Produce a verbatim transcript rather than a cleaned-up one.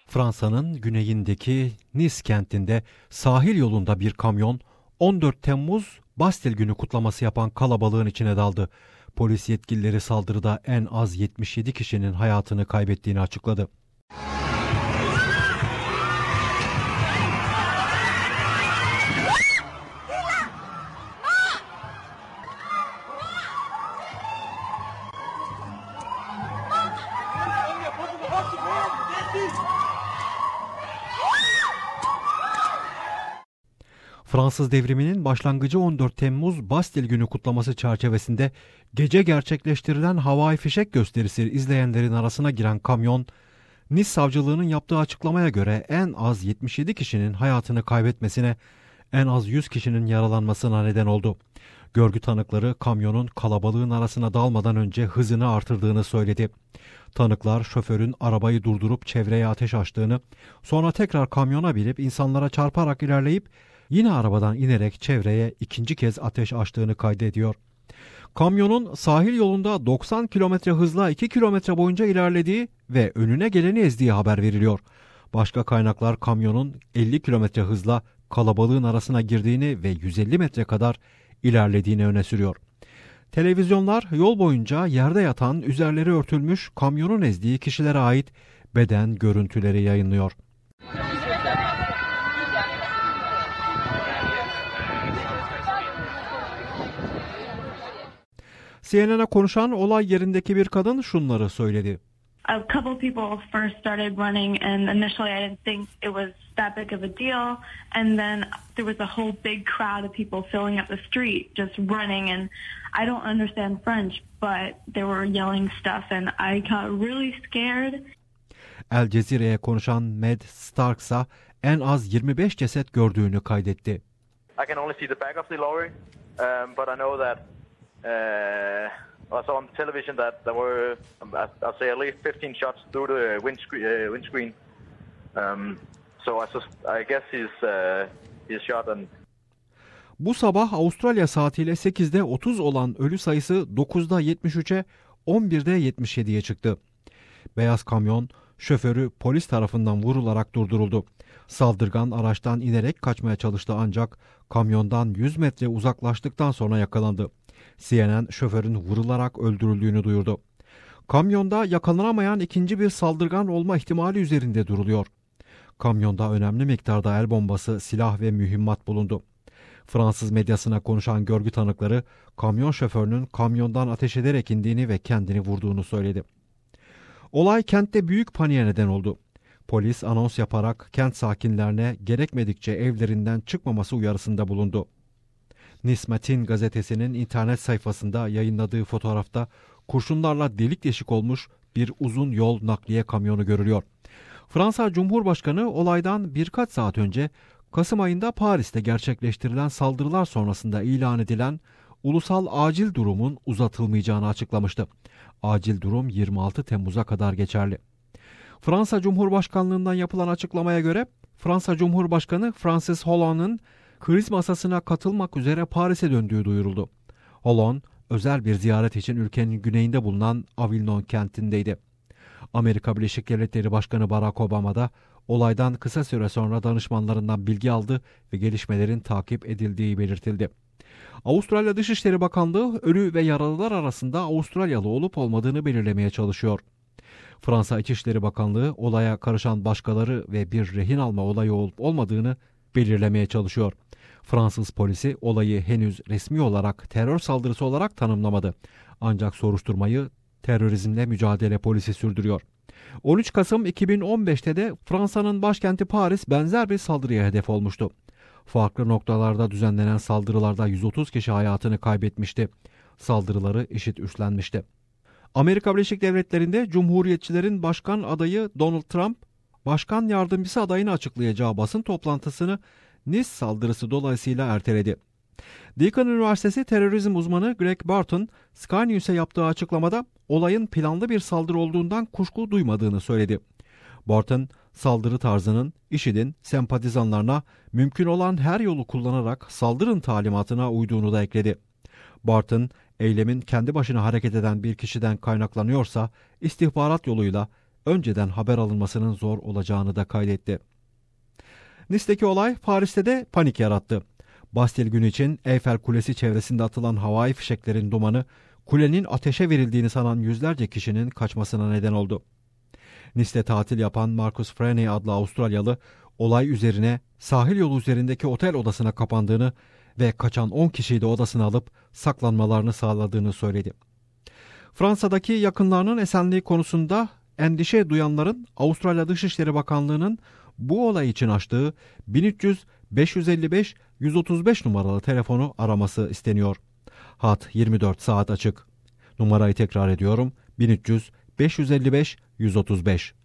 Fransa'nın güneyindeki Nice kentinde sahil yolunda bir kamyon on dört Temmuz Bastil Günü kutlaması yapan kalabalığın içine daldı. Polis yetkilileri saldırıda en az yetmiş yedi kişinin hayatını kaybettiğini açıkladı. Fransız devriminin başlangıcı on dört Temmuz Bastil Günü kutlaması çerçevesinde gece gerçekleştirilen havai fişek gösterisi izleyenlerin arasına giren kamyon, Nice savcılığının yaptığı açıklamaya göre en az yetmiş yedi kişinin hayatını kaybetmesine, en az yüz kişinin yaralanmasına neden oldu. Görgü tanıkları kamyonun kalabalığın arasına dalmadan önce hızını artırdığını söyledi. Tanıklar şoförün arabayı durdurup çevreye ateş açtığını, sonra tekrar kamyona binip insanlara çarparak ilerleyip yine arabadan inerek çevreye ikinci kez ateş açtığını kaydediyor. Kamyonun sahil yolunda doksan kilometre hızla iki kilometre boyunca ilerlediği ve önüne geleni ezdiği haber veriliyor. Başka kaynaklar kamyonun elli kilometre hızla kalabalığın arasına girdiğini ve yüz elli metre kadar ilerlediğini öne sürüyor. Televizyonlar yol boyunca yerde yatan, üzerleri örtülmüş kamyonun ezdiği kişilere ait beden görüntüleri yayınlıyor. C N N'e konuşan olay yerindeki bir kadın şunları söyledi. A couple people first started running and initially I didn't think it was that big of a deal, and then there was a whole big crowd of people filling up the street just running, and I don't understand French but they were yelling stuff and I got really scared. El Cezire'ye konuşan Med Starksa en az yirmi beş ceset gördüğünü kaydetti. I can only see the back of the lorry, um, but I know that uh, I saw on the television that there were, I'll say, at least fifteen shots through the windscreen. Uh, windscreen. Um, so I, just, I guess he's uh, he's shot and. Bu sabah Avustralya saatiyle sekizde otuz olan ölü sayısı dokuzda yetmiş üçe, on birde yetmiş yediye çıktı. Beyaz kamyon şoförü polis tarafından vurularak durduruldu. Saldırgan araçtan inerek kaçmaya çalıştı ancak kamyondan yüz metre uzaklaştıktan sonra yakalandı. C N N şoförün vurularak öldürüldüğünü duyurdu. Kamyonda yakalanamayan ikinci bir saldırgan olma ihtimali üzerinde duruluyor. Kamyonda önemli miktarda el bombası, silah ve mühimmat bulundu. Fransız medyasına konuşan görgü tanıkları kamyon şoförünün kamyondan ateş ederek indiğini ve kendini vurduğunu söyledi. Olay kentte büyük paniğe neden oldu. Polis anons yaparak kent sakinlerine gerekmedikçe evlerinden çıkmaması uyarısında bulundu. Nice Matin gazetesinin internet sayfasında yayınladığı fotoğrafta kurşunlarla delik deşik olmuş bir uzun yol nakliye kamyonu görülüyor. Fransa Cumhurbaşkanı olaydan birkaç saat önce Kasım ayında Paris'te gerçekleştirilen saldırılar sonrasında ilan edilen ulusal acil durumun uzatılmayacağını açıklamıştı. Acil durum yirmi altı Temmuz'a kadar geçerli. Fransa Cumhurbaşkanlığından yapılan açıklamaya göre Fransa Cumhurbaşkanı Francis Hollande'ın kriz masasına katılmak üzere Paris'e döndüğü duyuruldu. Hollande özel bir ziyaret için ülkenin güneyinde bulunan Avignon kentindeydi. Amerika Birleşik Devletleri Başkanı Barack Obama da olaydan kısa süre sonra danışmanlarından bilgi aldı ve gelişmelerin takip edildiği belirtildi. Avustralya Dışişleri Bakanlığı ölü ve yaralılar arasında Avustralyalı olup olmadığını belirlemeye çalışıyor. Fransa İçişleri Bakanlığı olaya karışan başkaları ve bir rehin alma olayı olup olmadığını belirlemeye çalışıyor. Fransız polisi olayı henüz resmi olarak terör saldırısı olarak tanımlamadı. Ancak soruşturmayı terörizmle mücadele polisi sürdürüyor. on üç Kasım iki bin on beşte de Fransa'nın başkenti Paris benzer bir saldırıya hedef olmuştu. Farklı noktalarda düzenlenen saldırılarda yüz otuz kişi hayatını kaybetmişti. Saldırıları IŞİD üstlenmişti. Amerika Birleşik Devletleri'nde Cumhuriyetçilerin başkan adayı Donald Trump, başkan yardımcısı adayını açıklayacağı basın toplantısını Nice saldırısı dolayısıyla erteledi. Deakin Üniversitesi terörizm uzmanı Greg Barton, Sky News'e yaptığı açıklamada olayın planlı bir saldırı olduğundan kuşku duymadığını söyledi. Barton, saldırı tarzının IŞİD'in sempatizanlarına mümkün olan her yolu kullanarak saldırın talimatına uyduğunu da ekledi. Barton, eylemin kendi başına hareket eden bir kişiden kaynaklanıyorsa istihbarat yoluyla önceden haber alınmasının zor olacağını da kaydetti. Nice'deki olay Paris'te de panik yarattı. Bastil günü için Eyfel Kulesi çevresinde atılan havai fişeklerin dumanı kulenin ateşe verildiğini sanan yüzlerce kişinin kaçmasına neden oldu. Nice'de tatil yapan Marcus Freney adlı Avustralyalı olay üzerine sahil yolu üzerindeki otel odasına kapandığını ve kaçan on kişiyi de odasına alıp saklanmalarını sağladığını söyledi. Fransa'daki yakınlarının esenliği konusunda endişe duyanların Avustralya Dışişleri Bakanlığı'nın bu olay için açtığı bin üç yüz beş yüz elli beş yüz otuz beş numaralı telefonu araması isteniyor. Hat yirmi dört saat açık. Numarayı tekrar ediyorum: bin üç yüz beş yüz elli beş yüz otuz beş.